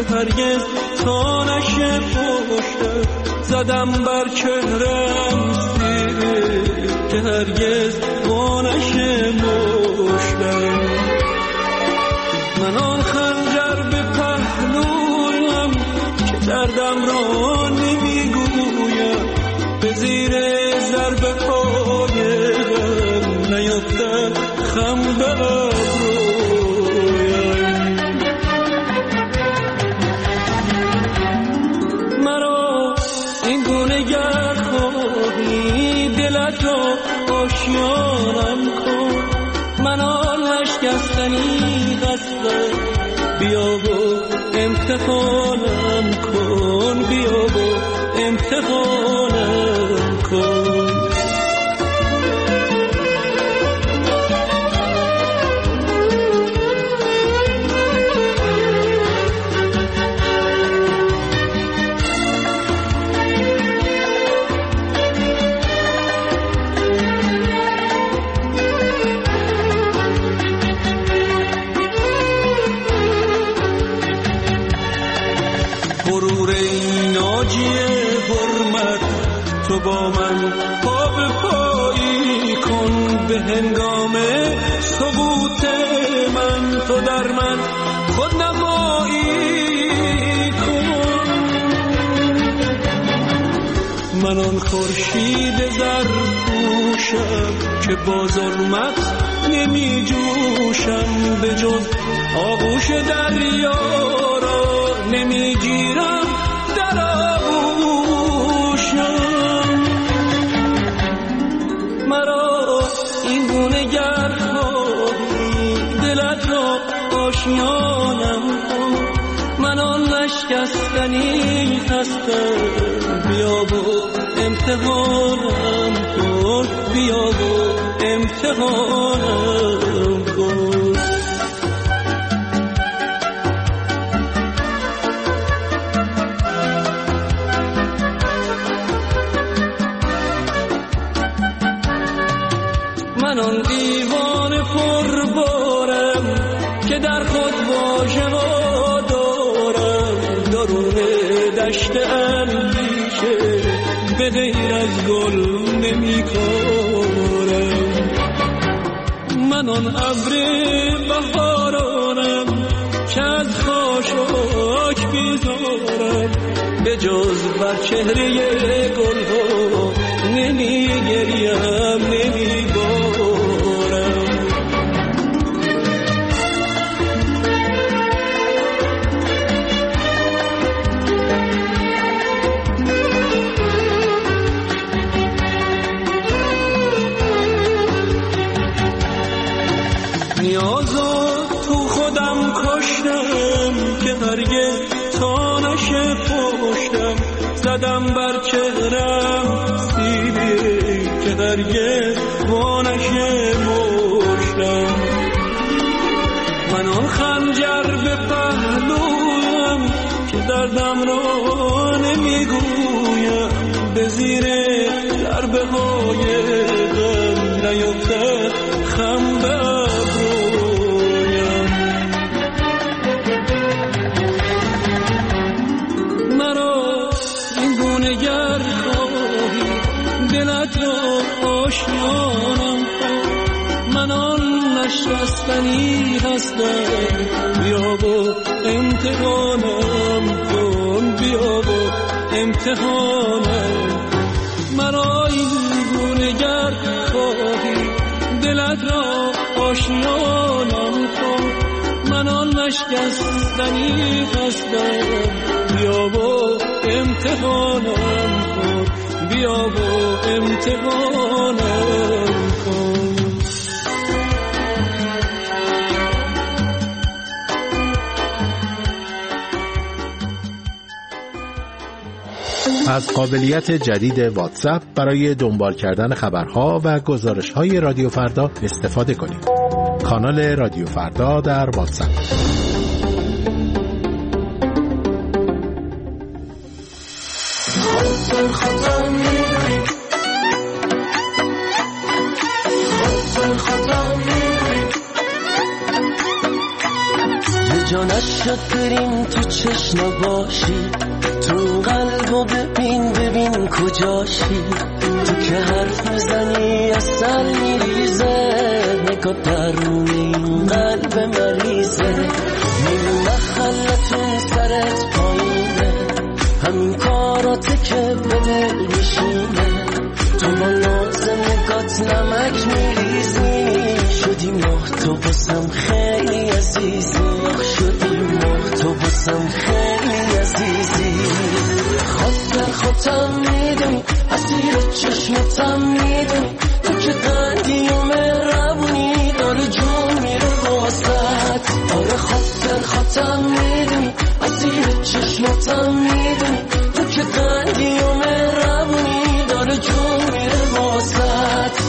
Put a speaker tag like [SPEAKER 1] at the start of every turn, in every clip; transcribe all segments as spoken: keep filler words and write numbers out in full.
[SPEAKER 1] هرگز تا نشه پشتم، زدم بر چهرم سیب که هرگز وا نشه مشتم. من آن خنجر به پهلویم که دردم را نمیگویم، به زیر ضربه پایم نیفتد خم به ابرویم. مرا این گونه گر خواهی دلت را آشیانم کن، من آن نشکستنی هستم، بیا و امتحانم کن، بیا و امتحانم کن. تو با من پا به پایی کن، به هنگام ثبوت من تو در من خود نمایی کن. من آن خورشید زرپوشم که با ظلمت نمی جوشم، به جز آغوش دریا را نمی گیرم در آغوشم. مرا این گونه گر خواهی دلت را آشیانم کن، من آن نشکستنی هستم، بیا و امتحانم کن، بیا و امتحانم کن. من آن دیوان پربارم که در خود واژه ها دارم، درون دشت اندیشه به غیر از گل نمی کارم. من آن ابر بهارانم که از خاشاک بیزارم، به جز بر چهره گل ها نمی گریم نمی بارم. نیازو تو خودم کشتم که هرگز تا نشه پشتم، زدم بر چهرم سیبی که هرگز وا نشه مشتم. من آن خنجر به پهلویم که دردم را نمیگویم، به زیر ضربه های غم نیفتد خم به ابرویم. مرا این گونه گر خواهی دلت را آشیانم کن، من آن نشکستنی هستم، بیا و امتحانم کن، بیا و امتحانم. مرا این گونه گر خواهی دلت را آشیانم کن، من آن نشکستنی هستم، بیا و امتحانم کن، بیا و امتحانم کن.
[SPEAKER 2] از قابلیت جدید واتساپ برای دنبال کردن خبرها و گزارش‌های رادیو فردا استفاده کنید. کانال رادیو فردا در واتساپ.
[SPEAKER 3] جا نشد بریم تو چشم باشی، تو قلبو ببین ببین کجاشی، تو که حرف میزنی اصل میریزه، نگاه درون این قلب مریضه، میبینه خلتون سرت پایینه، همین کاراته که به دل میشینه، تو با ناز نگات نمک میریزی، شدی ماه تو باسم خیلی عزیزی، شدی ماه تو باسم خیلی عزیزی، خاطر خودم میدونی اسیر چشمتم میدونی، تو که قندی و مهربونی داره جون میره واسط، آره خاطر خودم میدونی اسیر چشمتم میدونی، تو که قندی و مهربونی داره جون میره واسط.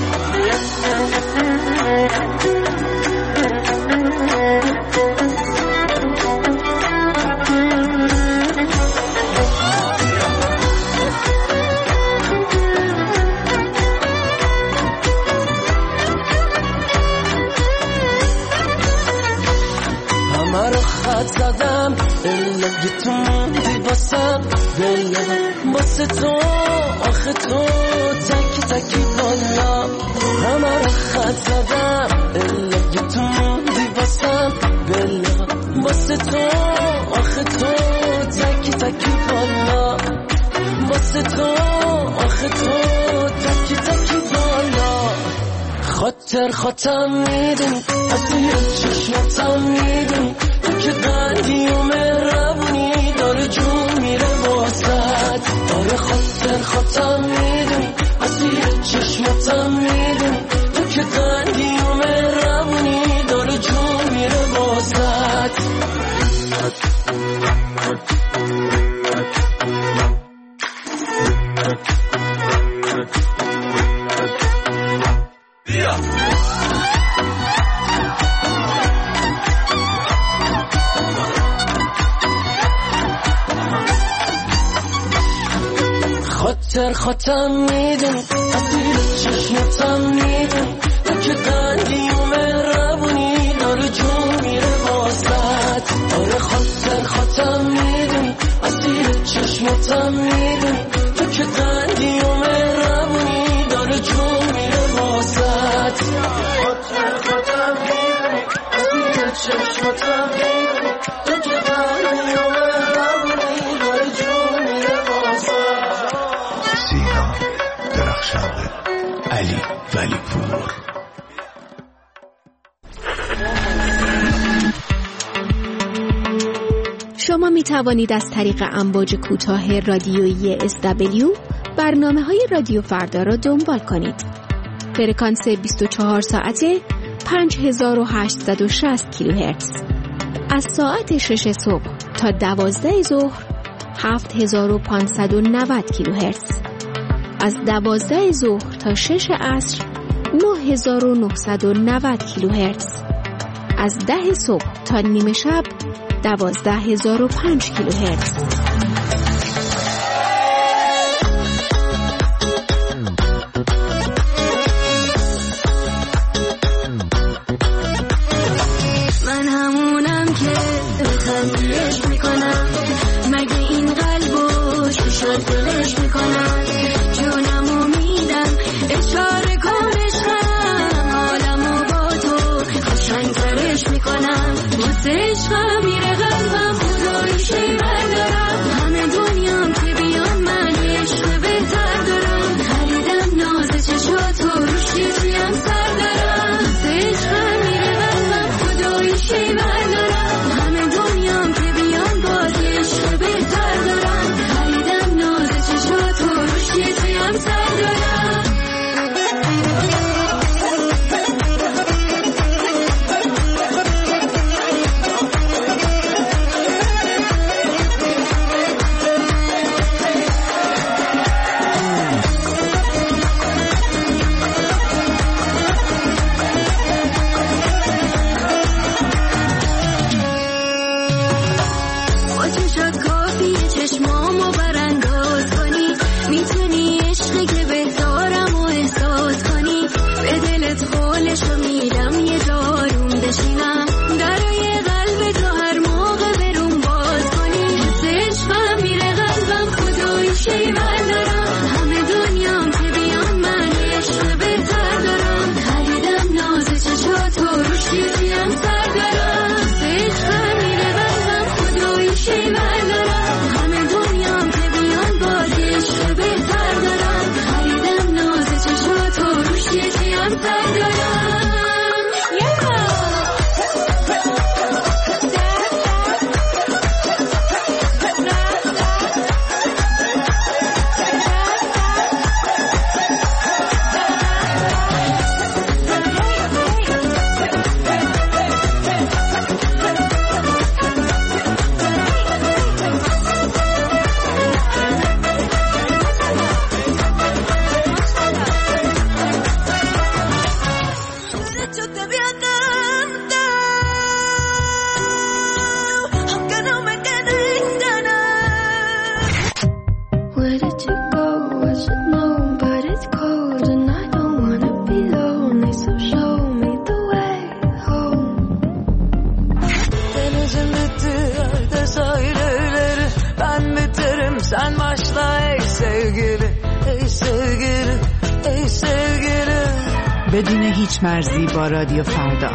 [SPEAKER 3] زدم الا تو موندی باسم، دلم واسه تو آخه تو تکی تکی بالا، همه رو خط زدم الا تو موندی باسم، دلم واسه تو آخه تو تکی تکی بالا، واسه تو آخه تو تکی تکی بالا، خاطر خاطم میدونی اسیر چشمتم میدونی، که قندی و مهربونی داره جون میره واسط، آره خاطر خاطم میدونی اسیر چشمتم میدونی، تو که قندی و مهربونی داره جون میره واسط. خاطر خاطم میدونی اسیر چشمتم میدونی، تو که قندی و مهربونی داره جون میره واسط، آره خاطر خاطم میدونی اسیر چشمتم میدونی، تو که قندی و مهربونی داره جون میره واسط، خاطر خاطم میدونی اسیر چشمتم میدونی، تو که قندی و مهربونی داره جون میره واسط.
[SPEAKER 2] علی ولی پور.
[SPEAKER 4] شما می توانید از طریق امواج کوتاه رادیویی اس دبلیو برنامه های رادیو فردا را دنبال کنید. فرکانس بیست و چهار ساعته پنج هزار و هشتصد و شصت کیلوهرتز، از ساعت شش صبح تا دوازده ظهر هفت هزار و پانصد و نود کیلوهرتز، از دوازده ظهر تا شش عصر نه هزار و نهصد و نود کیلوهرتز، از ده صبح تا نیمه شب دوازده هزار و پنج کیلوهرتز.
[SPEAKER 5] من همونم که بخندیش میکنم، مگه این قلبو شد دلش میکنم، جونمو میدم اشاره کن عشقم، حالمو با تو خوشنگترش میکنم، واسه عشقم میره قلبم، خداییش من دارم it's cold and I don't wanna be lonely, so show me the way home.
[SPEAKER 3] Denizin bittiği yerde sahilleri, ben biterim sen başla ey sevgili, ey sevgili, ey sevgili.
[SPEAKER 6] بدون هیچ مرزی با رادیو فردا.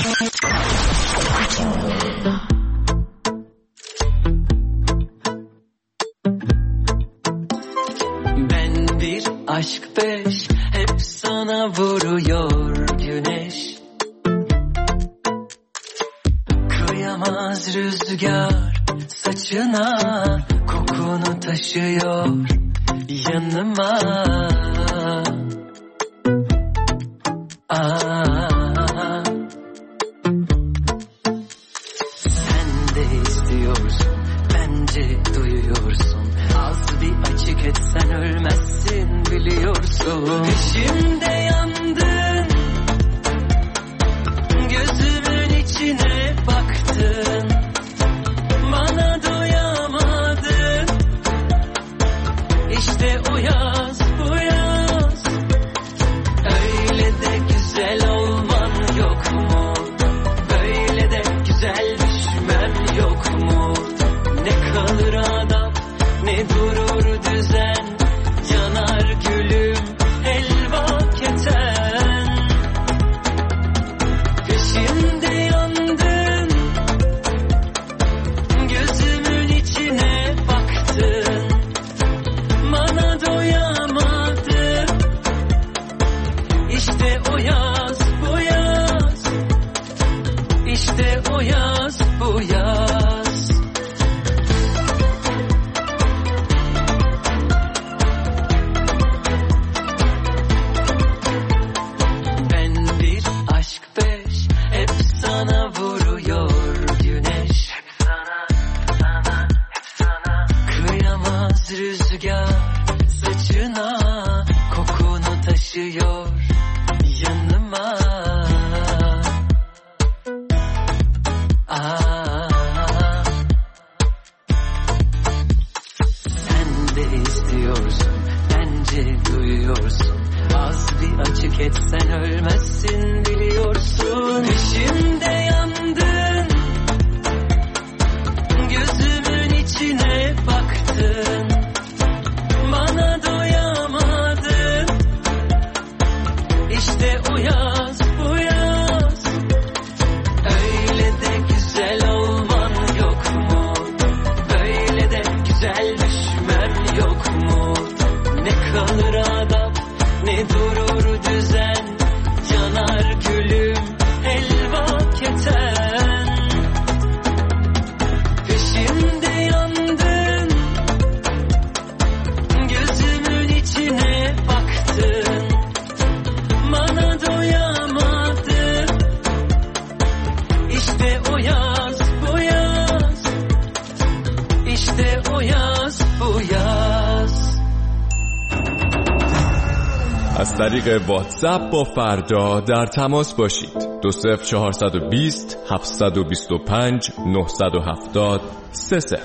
[SPEAKER 3] Ben bir aşk beş, hep sana vuruyor güneş. Kıyamaz rüzgar saçına, kokunu taşıyor yanıma. Aa, sen de istiyorsun, bence duyuyorsun. Az bir açık etsen ölmezsin biliyorsun. Peşimde yandın, gözümün içine baktın, bana doyamadın. İşte o yaz, bu yaz, öyle de güzel olman yok mu? Böyle de güzel düşmem yok mu? Ne kalır adam, ne durur düzen, yanar gülüm helva keten. Peşimde yandın, gözümün içine baktın, bana doyamadın. İşte o yaz, bu yaz, işte o yaz, bu yaz. Ben bir aşk beş, hep sana vuruyor güneş. Hep sana, sana, hep sana. Kıyamaz rüzgar saçına, kokunu taşıyor yanıma. Aa, sen de istiyorsun, bence duyuyorsun. Az bir açık etsen ölmezsin biliyorsun. Peşimde yandın, gözümün içine baktın, bana doyamadın. İşte o yaz, bu yaz, öyle de güzel olman yok mu? Böyle de güzel düşmem yok mu? Ne kalır adam, ne durur düzen, yanar gülüm helva keten. Peşimde yandın, gözümün içine baktın, bana doyamadın. İşte o yaz, bu yaz, işte o yaz, bu yaz.
[SPEAKER 7] از طریق واتساپ با فردا در تماس باشید. دو صفر چهارصد و بیست هفتصد و بیست و پنج نهصد و هفتاد سه صفر.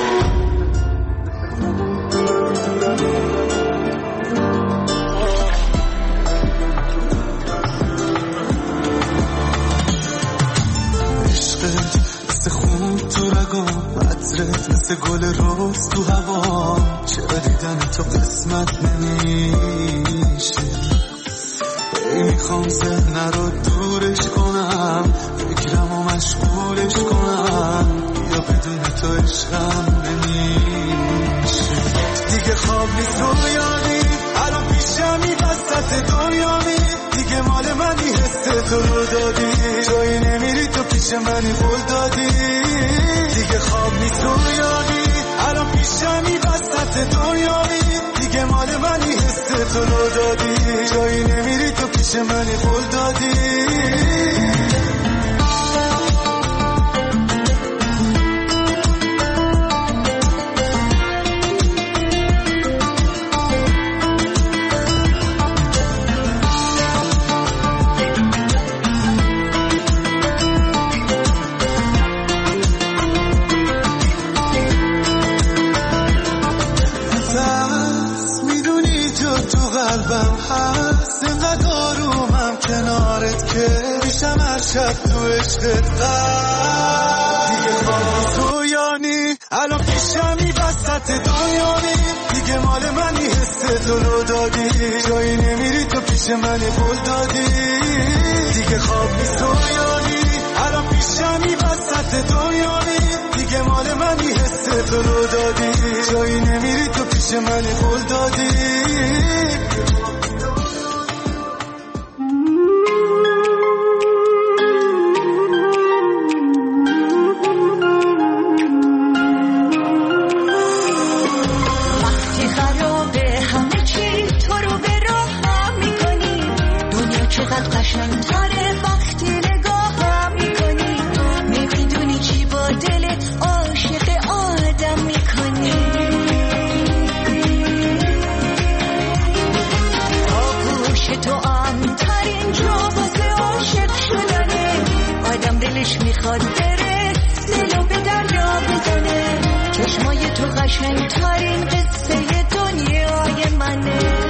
[SPEAKER 8] مثل خون تو رگام، عطرت مثل گل روز تو هوا. چرا دیدن تو قسمت نمیشه؟ ای میخوام ذهن رو دورش کنم، فکرم و مشغولش کنم. یا بدون تو عشقم نمیشه. دیگه خواب نیست رویانی، الان پیشمی وسط دنیامی. دیگه مال منی، حس تو رو دادی، جایی نمیری تو پیش منی قول دادی. دیگه خواب نیست رویانی، الان پیشمی وسط دنیامی. دیگه مال منی، حس تو رو دادی، جایی نمیری تو پیش منی قول دادی. قلبم هست اینقدر آرومم کنارت که میشم هر شب تو عشقت غرق. دیگه خواب تو یانی الان پیشمی وسط دنیانی، دیگه مال منی حس تو رو دادی، جایی نمیری تو پیش من قول دادی. دیگه خواب نیست تو یانی الان پیشمی وسط دنیانی، دیگه مال منی حس تو رو دادی، جایی نمیری تو پیش من قول دادی.
[SPEAKER 9] قشنگ‌تره وقتی نگاهم میکنی، نمیدونی چی با دل عاشق آدم میکنی. آغوش تو امترین جا واسه عاشق شدنه، آدم دلش میخواد بره دلو به دریا بزنه. چشمای تو قشنگ‌ترین قصه دنیای منه.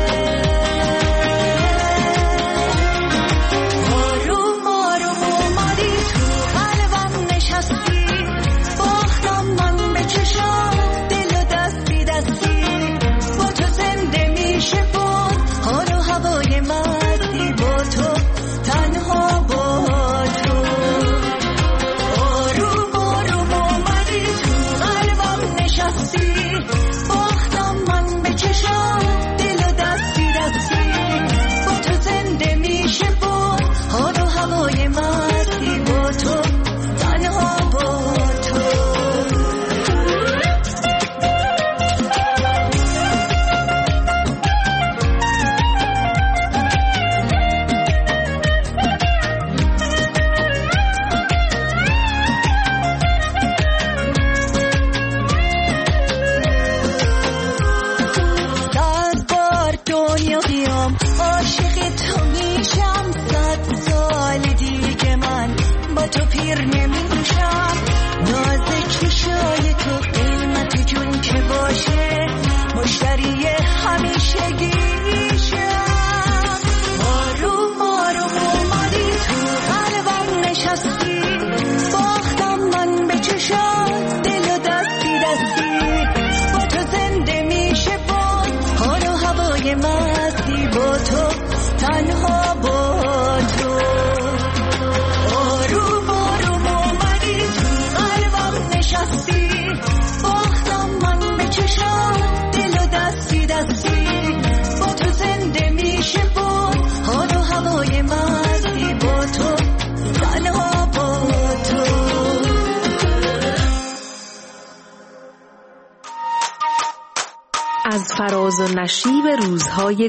[SPEAKER 6] از فراز و نشیب روزهای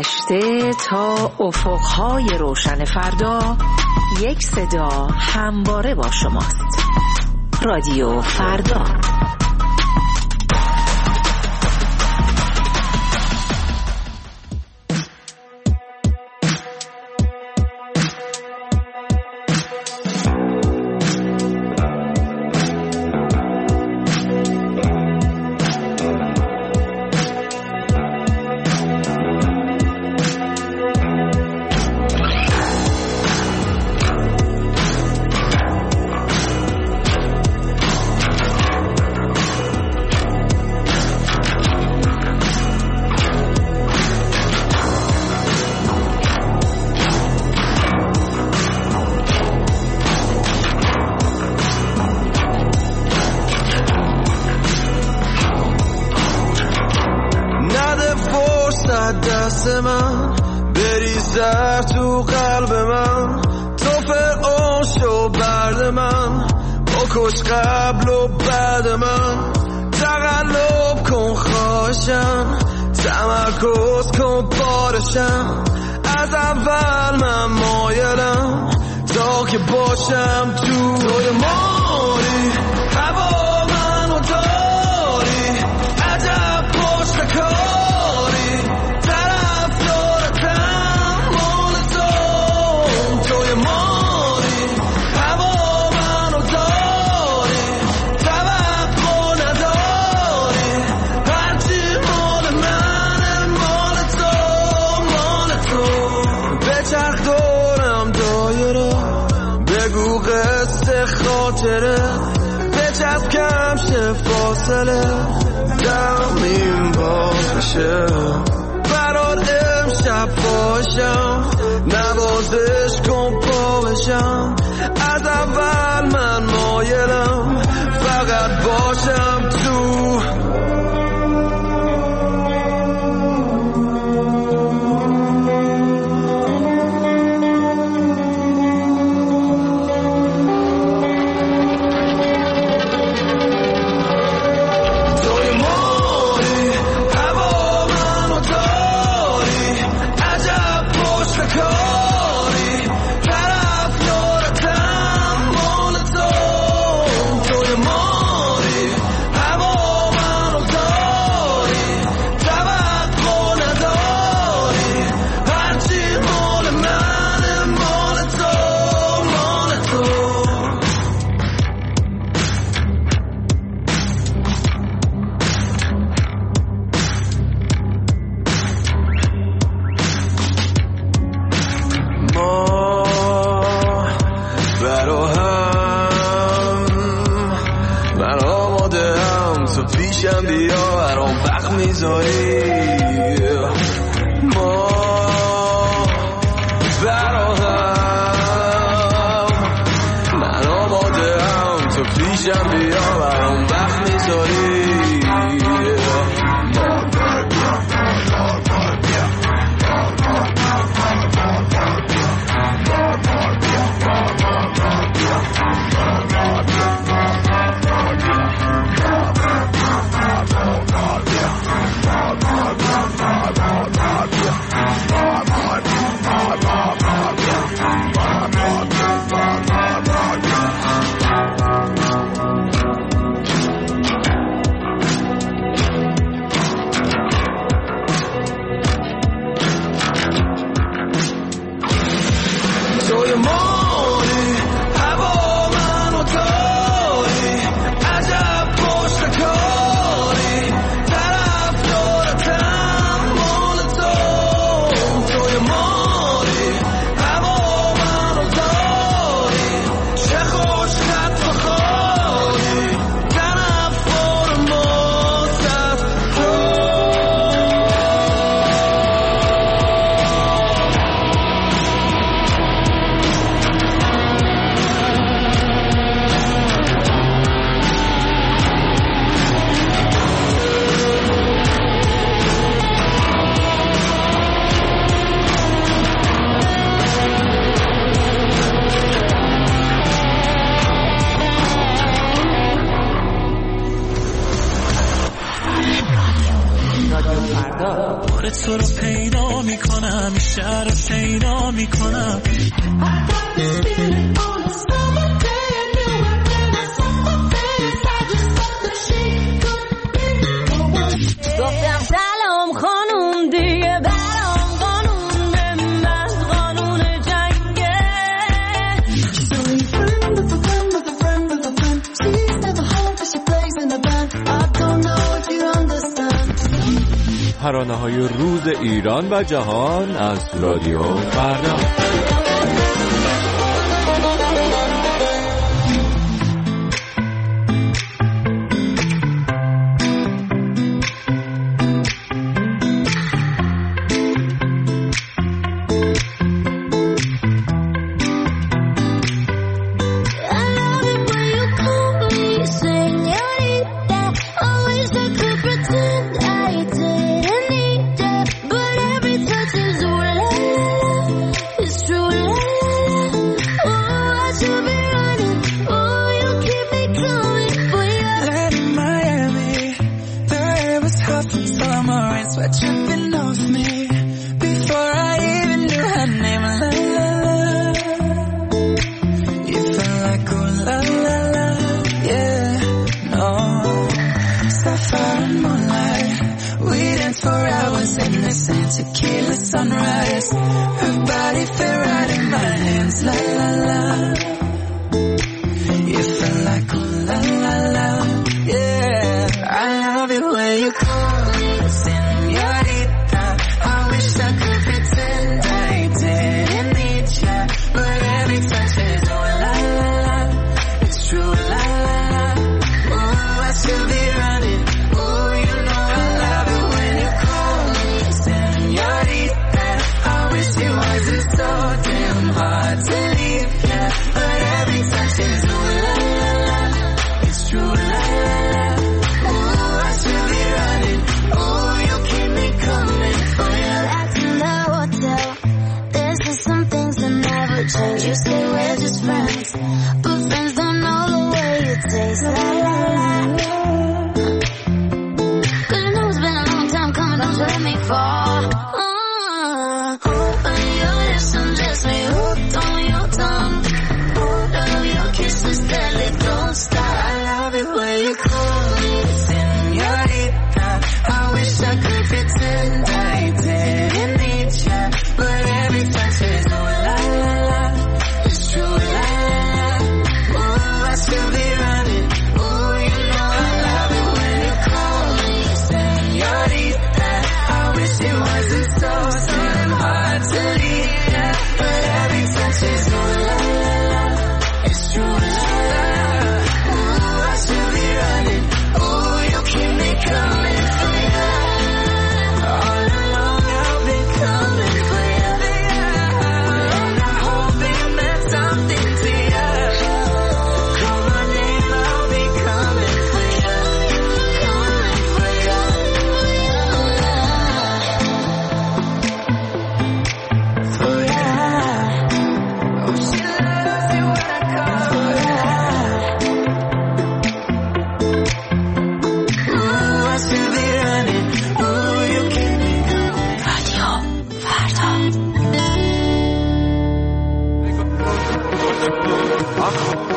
[SPEAKER 6] گذشته تا افقهای روشن فردا، یک صدا همواره با شماست. رادیو فردا.
[SPEAKER 8] دست من بریزه تو قلب من، تو فرعون شو برد من، بکش قبل و بعد من، تقلب کن خواهشم، تمرکز کن بارشم، از اول من مایلم تا که باشم تو توی ماری، هوا منو داری، عجب پشت کاری، طرف دارتم مال تو توی ماری، هوا منو داری، توقع نداری، هرچی مال منه مال تو.
[SPEAKER 10] خاطره بچسکم شه فاصله دمیم باز بشه برات امشب باشم نوازش کن پا بشم از اول من مایلم فقط باشم تو
[SPEAKER 1] تو رو پیدا میکنم شهر رو پیدا میکنم
[SPEAKER 11] گفتم سلام خانوم دیگه برام قانون من قانون جنگه She's only friend with a friend with a friend with a friend She's never home but she plays in the band I don't know if you understand
[SPEAKER 7] ترانه‌های روز ایران و جهان از رادیو فردا.
[SPEAKER 8] Tequila sunrise, her body fit right in my hands, la la la. You feel like ooh la la la, yeah. I love it when you call me señorita. I wish I could pretend I didn't need ya, but every touch is ooh la la la. It's true.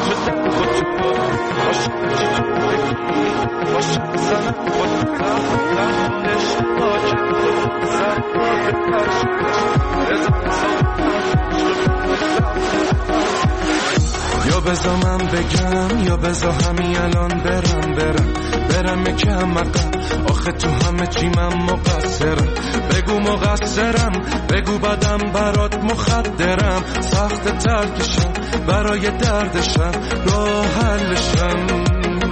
[SPEAKER 10] یا بذار من بگم یا بذار همین الان برم برم برم یکم عقب، آخه تو همه چی من مقصرم. بگو مقصرم، بگو بدم برات مخدرم، سخت ترکشم برای دردشم راه حلشم.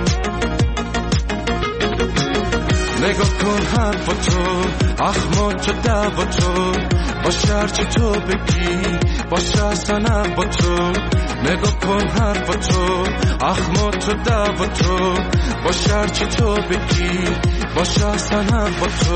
[SPEAKER 10] نگاه کن حرف تو اخمات چه دعوا تو، باشه هرچی تو بگی باشه اصلا با تو. نگاه کن حرف تو اخمات چه دعوا تو، باشه هرچی تو بگی باشه اصلا با تو.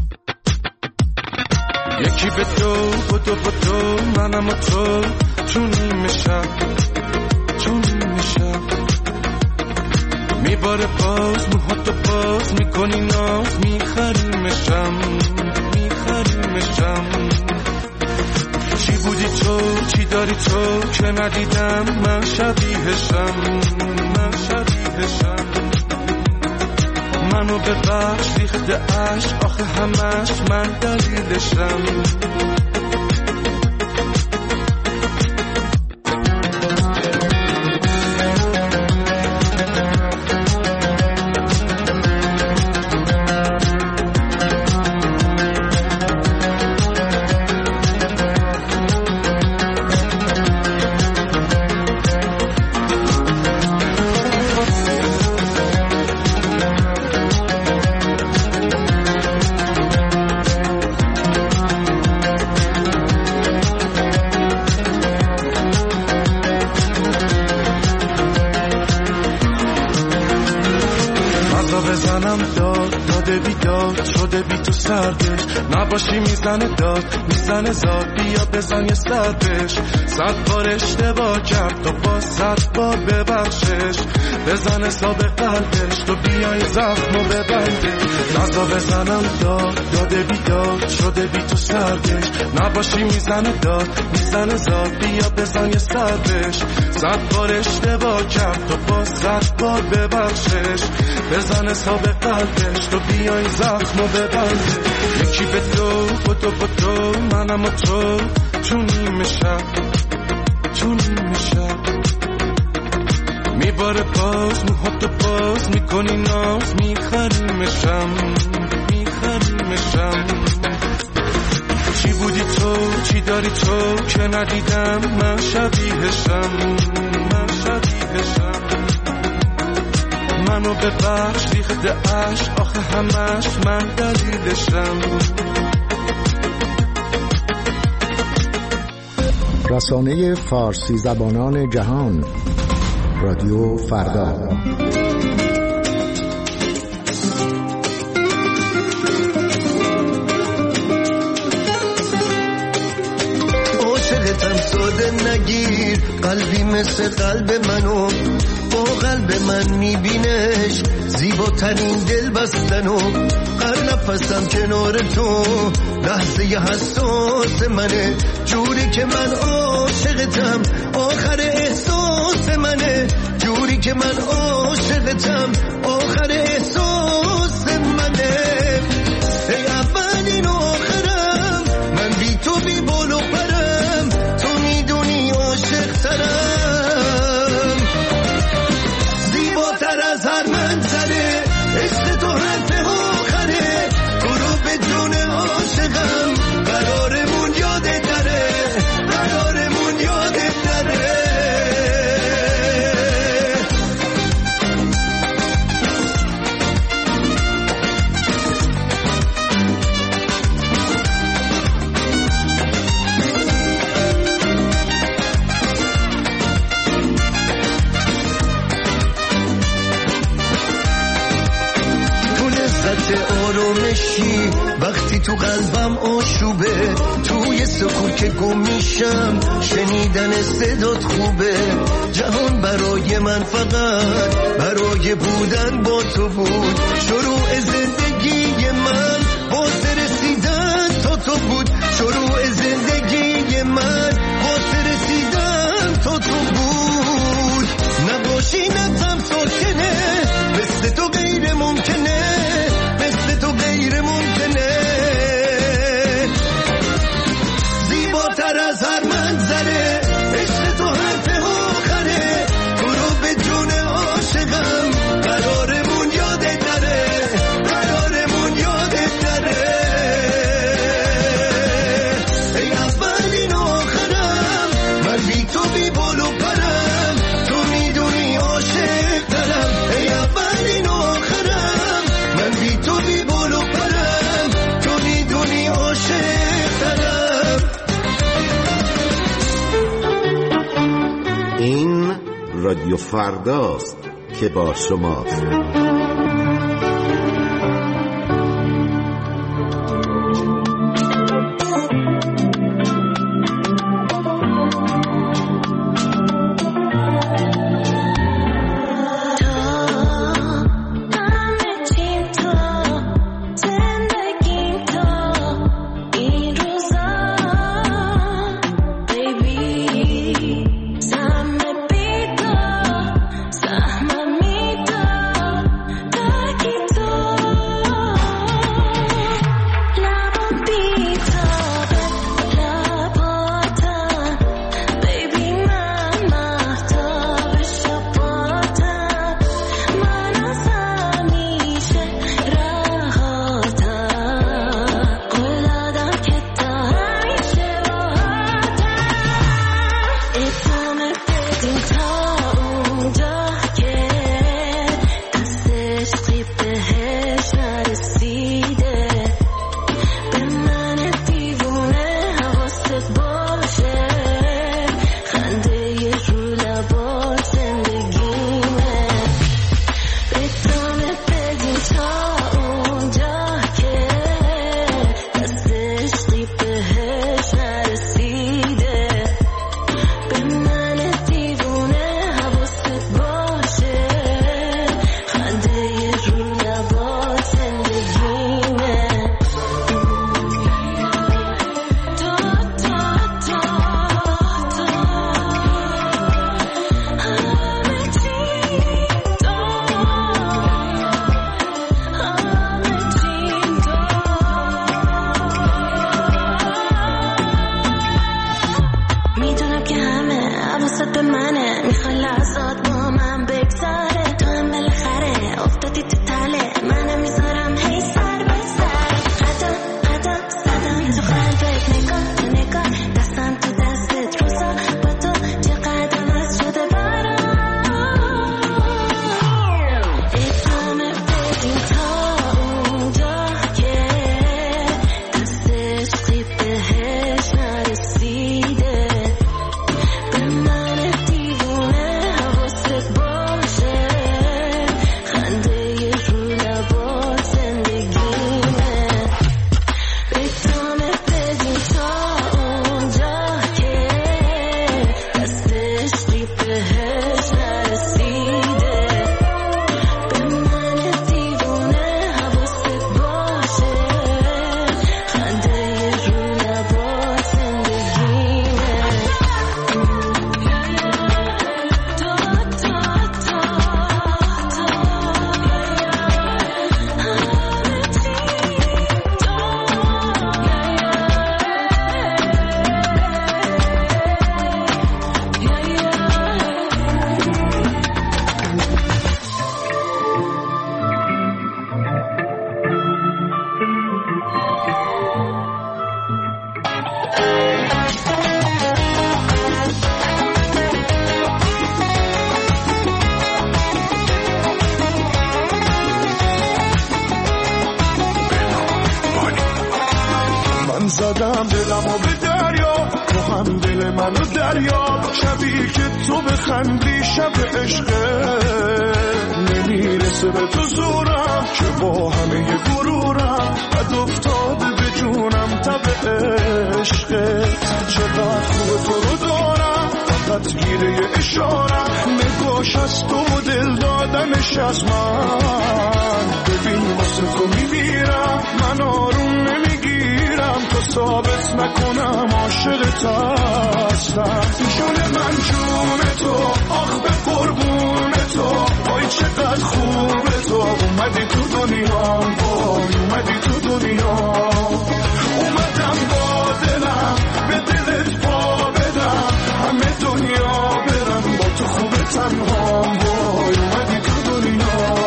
[SPEAKER 10] یکی به دو بدو بدو منم و تو تو نیمه شب تو نیمه شب میباره باز موهاتو باز میکنی ناز، میخریمشم میخریمشم. چی بودی تو چی داری تو که ندیدم من شبیهشم من شبیهشم. منو ببخش ریخته عشق آخه همش من دلیلشم. نباشی میزنه داد میزنه زاد، بیا بزن یه سر بهش. صد بار اشتباه کرد و با صد بار ببخشش. بزن حساب قلبش تو بیای زخم و ببنده. نزا بزنم داد داده بیداد شده بی تو سردش. نباشی میزنه داد میزنه زاد، بیا بزن یه سر بهش. صد بار اشتباه کرد و با صد بار ببخشش. بزن حساب قلبش تو بیای زخم و ببنده. یکی به دو بدو بدو منم و تو تو نیمه شب تو نیمه شب میباره باز موهاتو باز میکنی ناز، میخریمشم میخریمشم. چی بودی تو چی داری تو که ندیدم من شبیهشم من شبیهشم. منو ببخش ریخته عشق آخه همش من دلیلشم.
[SPEAKER 2] رسانه فارسی زبانان جهان رادیو فردا.
[SPEAKER 12] عاشقتم ساده نگیر قلبی مثل قلب منو، با قلب من میبینش زیباترین دل بستنو. هر نفسم کنار تو لحظه حساس منه، جوری که من عاشقتم آخر احساس منه. جوری که من عاشقتم آخر احساس منه. ای اولین آخرم من بی تو بی بال و پرم، تو میدونی عاشق ترم. زیباتر از هر منظره عشق تو حرف آخره. تو رو به جون عاشقم قرارمون یادت نره قرارمون یادت نره. آرومشی وقتی تو قلبم آشوبه، توی سکوت که گم میشم شنیدن صدات خوبه. جهان برای من فقط برای بودن با تو بود، شروع زندگی من واسه رسیدن تا تو بود. شروع زندگی من واسه رسیدن تا تو بود.
[SPEAKER 13] رادیو فرداست که با شماست.
[SPEAKER 10] زدم دلمو به دریا، تو هم دل منو دریا، شبی که تو بخندی شب عشقه، نمیرسه به تو زورم که با همه غرورم بد افتاده به جونم تب عشقه. چقدر خوب تو رو دارم فقط گیره اشارم، نگاش از تو و دل دادنش از من. ببین واسه تو میمیرم، من آروم نمیگیرم تا ثابت نکنم عاشقت هستم. جون من جون تو، آخ به قربون تو، وای چقدر خوبه تو، اومدی تو دنیا، وای اومدی تو دنیا. اومدم با دلم به دلت پا بدم، همه دنیا برم با تو خوبه تنها، وای اومدی تو دنیا.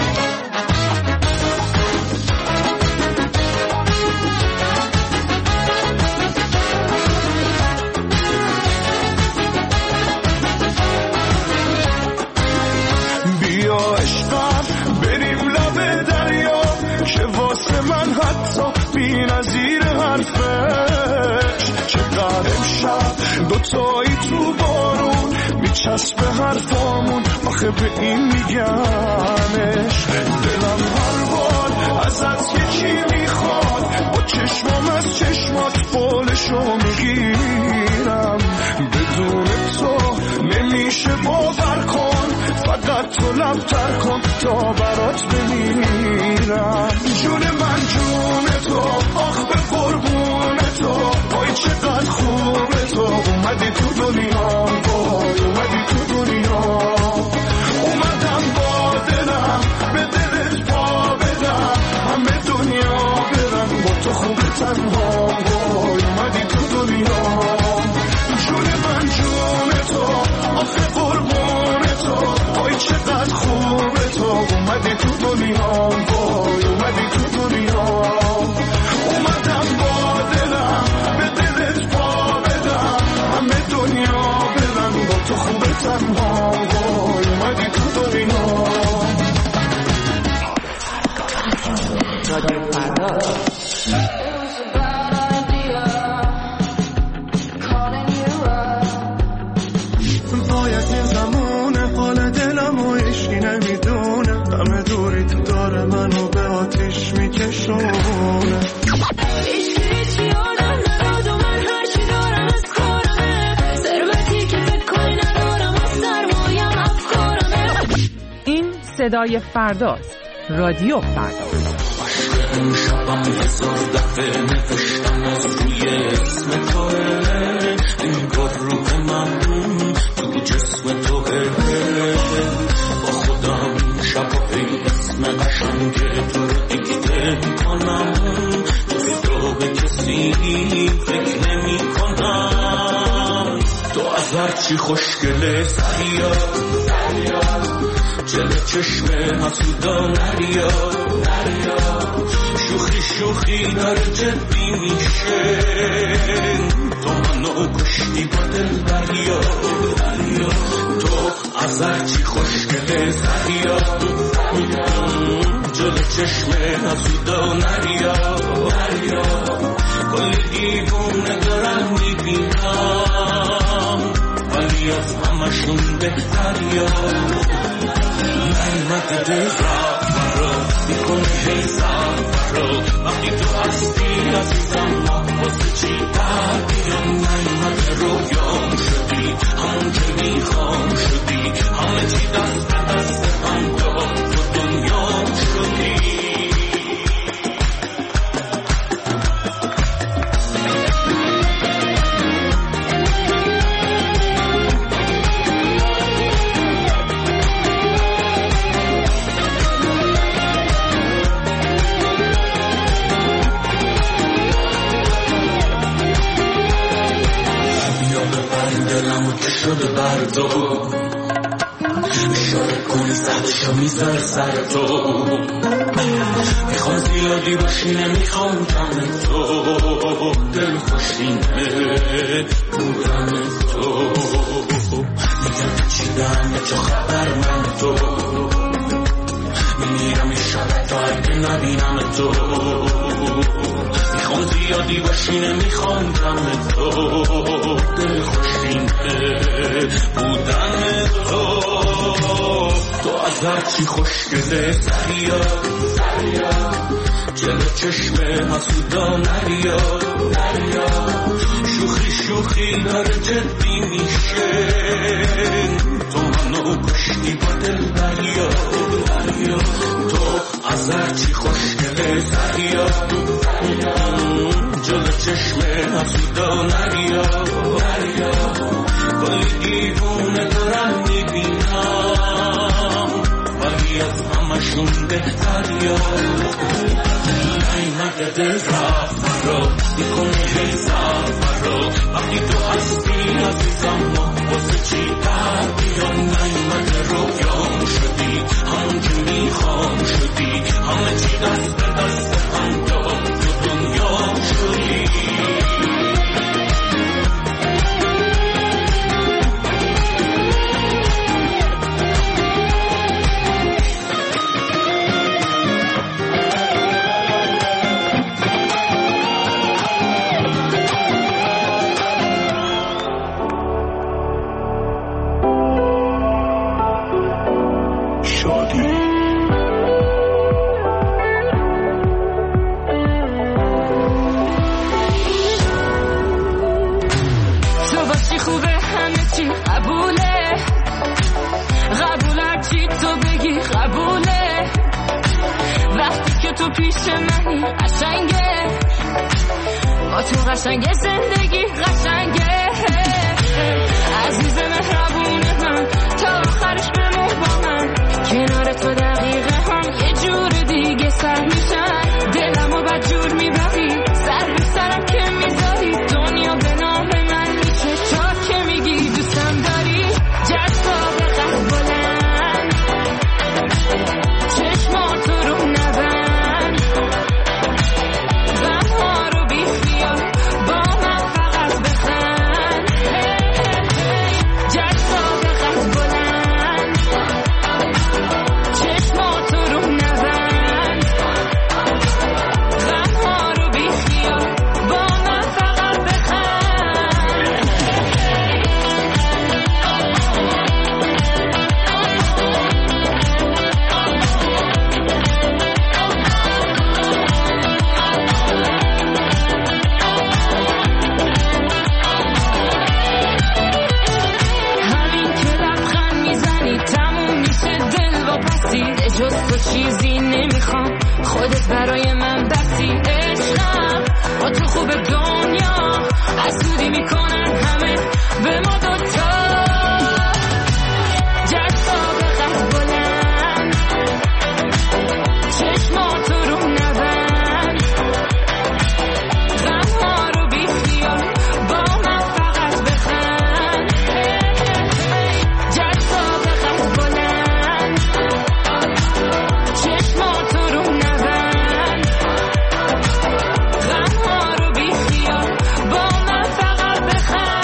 [SPEAKER 10] من حتی بی نظیر حرفش، چقدر امشب دوتایی تو بارون میچسبه حرفا به این میگنش. دلم هر بار ازت یکی میخواد، با چشمام از چشمات فالشو میگیرم. بدون تو نمیشه باور کن، فقط تو لبتر کن تا برات بمیرم. جون من جون تو، آخ به قربون تو، وای چقدر خوبه تو. اومدی تو دنیا، وای اومدی تو دنیا. اومدم با دلم به دلت پا بدم، همه دنیا برن با تو خوبه تنها. وای اومدی تو دنیا. جون من جون تو، آخه قربون تو، وای چقدر خوبه تو. اومدی تو دنیا، وای اومدی تو دنیا. اومدم با دلم به دلت پا بدم، همه دنیا برن با تو خوبه تنها. وای اومدی تو دنیا.
[SPEAKER 6] رادیو فردا.
[SPEAKER 10] باید این زمونه حال دلم و ایشی نمیدونه، همه دوری تو داره منو به آتیش میکشونه.
[SPEAKER 11] ایشی هیچی آدم نداد و من هرچی دارم از کارمه، ثروتی که فکر کنی ندارم و سرمایم افکارمه.
[SPEAKER 6] این صدای فرداست. رادیو فردا.
[SPEAKER 1] اون شبم هزار دفعه نوشتم از روی اسم توه، انگار روح من تو جسم توه. با خودم شبای اسم قشنگ تو رو دیکته کنم، دوست رو به کسی فکر نمی کنم. تو از هرچی خوشگله سریا، جلو چشم حسودا نریا، شوخی شوخی داره جدی میشه. تو منو کشتی با دل دریا، تو از هرچی خوشگله سریا، جلو چشم حسودا نریا. کلی دیوونه دارم میبینم، ولی از همشون بهتریا. نعمت دل را فرا میکنه هیزم فرا، وقتی تو هستی عزیزم ما واسه چی در بیام. نعمت رویام شدی، همون که میخوام شدی، همه چی دست به دست هم داد، تو دنیام شدی. شده بر تو اشاره کنی زدشو میذاره سر تو. میخوام زیادی باشی نمیخوام کم تو، دل خوشینه بودن تو. میگم چی دم تو خبر من تو، میمیرم شب تا اگه نبینم تو. میخوام زیادی باشی نمیخوام کم تو، دل خوشینه بودن تو. تو از هرچی خوشگله سریا، جلو چشم حسودا نریا. شوخی شوخی داره جدی میشه، تو منو کشتی با دل دریا. تو از هرچی خوشگله سریا، جلو چشم حسودا نریا. کلی دیوونه دارم میبینم، ولی از همشون بهتریا. نعمت دل را فرا میکنه هیزم فرا، وقتی تو هستی عزیزم ما واسه چی در بیام. نعمت رویام شدی، همون که میخوام شدی، همه چی دست به دست هم داد، تو دنیام شدی.
[SPEAKER 11] باشی قبوله، قبول چی تو بگی قبوله، وقتی که تو پیش منی قشنگه، با تو قشنگه زندگی قشنگه، عزیز مهربون من تا آخرش بمون با من، کنار تو دقیقه هم یه جور دیگه سر میشن، دلمو بد جور میبری، سر به سرم که میذاری، دنیا به نام من میشه تا که میگی دوستم داری، جذاب قد بلند چشماتو رو نبند، غمها رو بی خیال با من فقط بخند، جذاب قد بلند چشماتو رو نبند، غمها رو بی خیال با من فقط بخند. همین که لبخند میزنی تموم میشه دل و پسی، جز تو چیزی نمیخوام، خودت برای من بسی، عشقم با تو خوب دنیا حسودی میکنن همه به ما دوتا، جذاب قد بلند چشماتو رو نبند، غمها رو بی خیال با من فقط بخند، جذاب قد بلند چشماتو رو نبند، غمها رو بی خیال با من فقط بخند.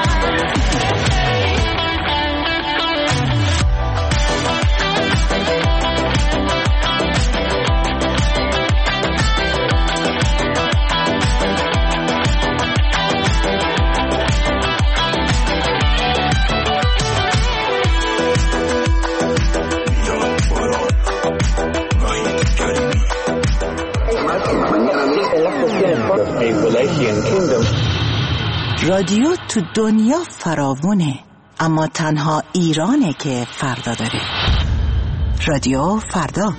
[SPEAKER 14] رادیو تو دنیا فراوونه، اما تنها ایرانه که فردا داره. رادیو فردا.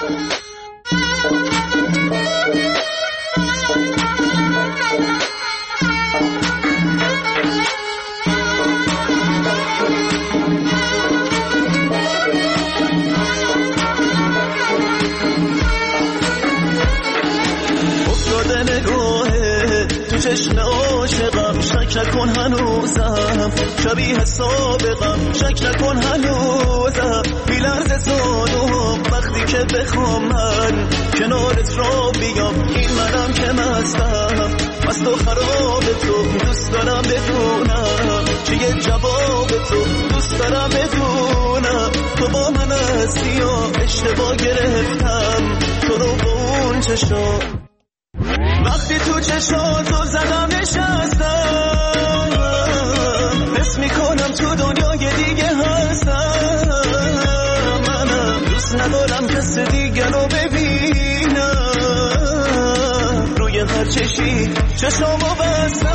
[SPEAKER 12] افتاده نگاهه تو چشم عاشقم، شک نکن هنوزم شبیه سابقم، شک نکن هنوزم میلرزه زانوم وقتی که بخوام من کنارت را بیام، این منم که مستم مست و خراب تو، دوست دارم بدونم چیه جواب تو، دوست دارم بدونم تو با من هستی یا اشتباه گرفتم تو رو با اون چشم، وقتی تو چشاتو زدم نشستم، حس میکنم تو دنیای دیگه هستم، منم دوست ندارم کس دیگر رو ببینم، روی هر چشی چشامو بستم،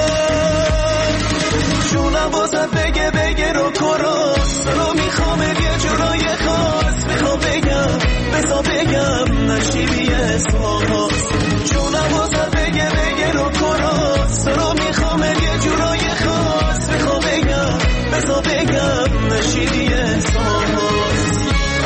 [SPEAKER 12] جونم بازت بگه بگه رو کراس رو میخوام یه جورای خاص، میخوام بگم بزا بگم نشیبی احساس، جونم بازت بگه بگه رو کراس رو میخوام یه جورای خاص، میخوام بگم بزا بگم نشیبی احساس.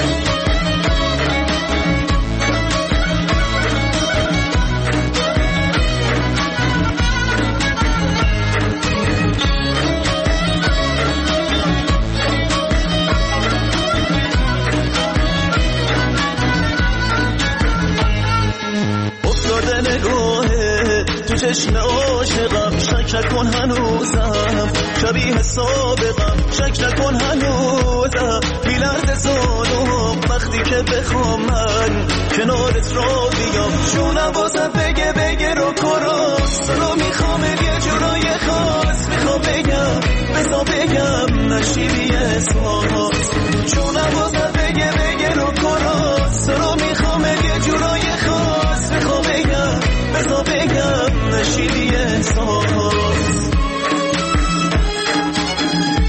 [SPEAKER 12] نگاهه تو چشم عاشقم، شک نکن هنوزم شبیه سابقم، شک نکن هنوزم میلرزه زانوم وقتی که بخوام من کنارت را بیام، جونم بازت بگه بگه رو کراس رو میخوام یه جورای خاص، میخوام بگم بزا بگم نشیبی احساس، جونم بازت بگه بگه رو کراس رو میخوام یه جورای خاص، میخوام بگم بزا بگم نشیبی احساس.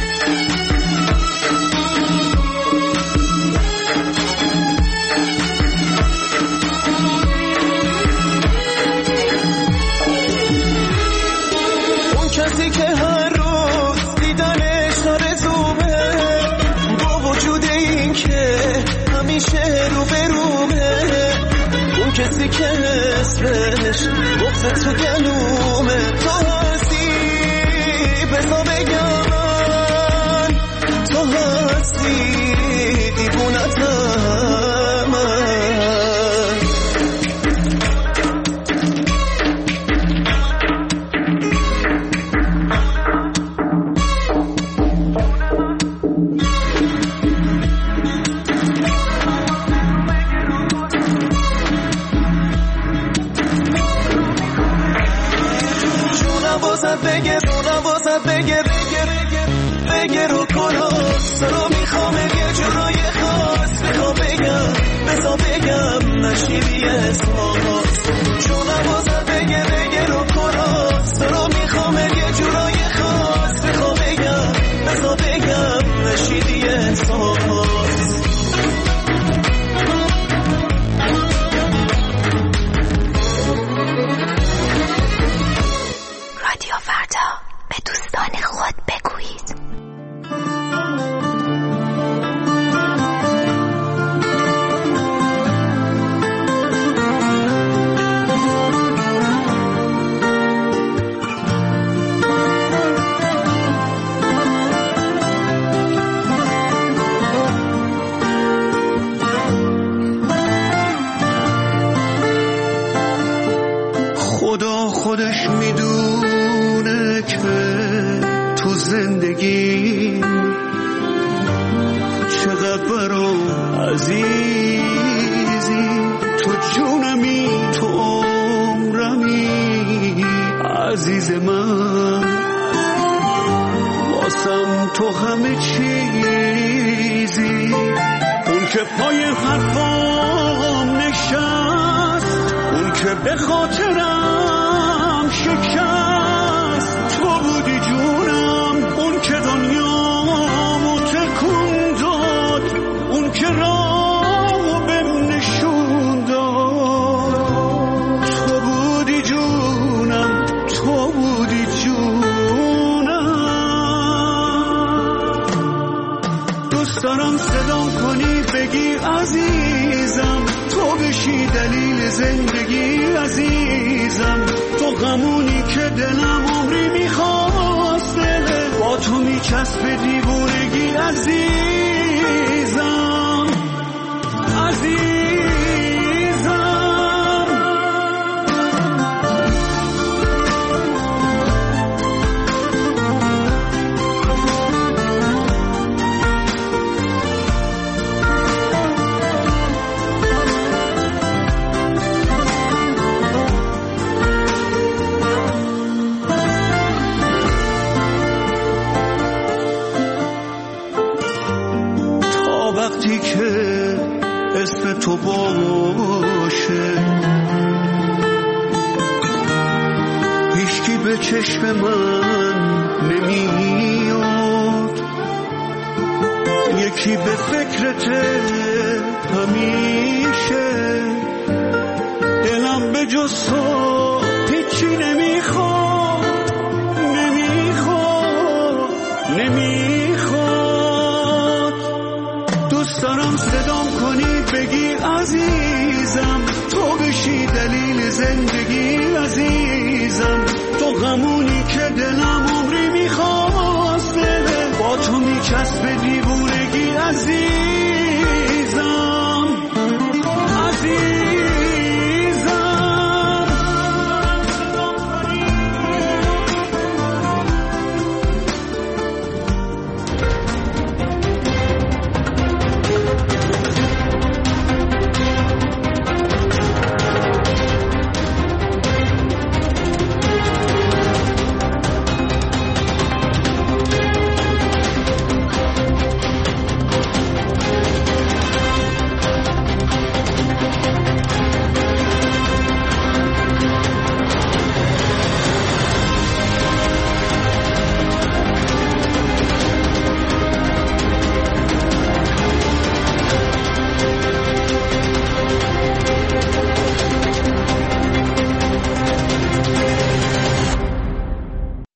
[SPEAKER 8] کسی که هر روز دیدنش آرزومه، با وجود این که همیشه رو به رومه، اون کسی که اسمش بغض تو گلومه. تو هستی بزا بگم من، تو هستی دیوونتم من. بگه بونم بازد بگه بگه بگه بگه رو کناس رو میخوام یه جورای خاص بخوام بگم بزا بگم نشیدی اسماس. جونم بازد بگه بگه رو کناس رو میخوام یه جورای خاص بخوام بگم بزا بگم نشیدی اسماس.
[SPEAKER 15] رادیو فردا، به دوستان خود بگویید.
[SPEAKER 12] خدا خودش میدونه که تو زندگی چقدر برام عزیزی، تو جونمی تو عمرمی عزیز من، واسم تو همه چیزی. اون که پای حرفام نشست، اون که به خاطرم شکست، تو بودی جونم. اون که دنیامو تکون داد، اون که راهو بهم نشون داد، تو بودی جونم، تو بودی جونم. دوست دارم صدام کنی بگی عزیزم، تو بشی دلیل زندگی عزیزم. تو غمونی که دلم عمری میخواست دله، با تو میچسبه دیوونگی عزیزم عزیزم. وقتی که اسم تو باشه، هیچکی به چشم من نمیاد، یکی به فکرت همیشه، دلم به جز تو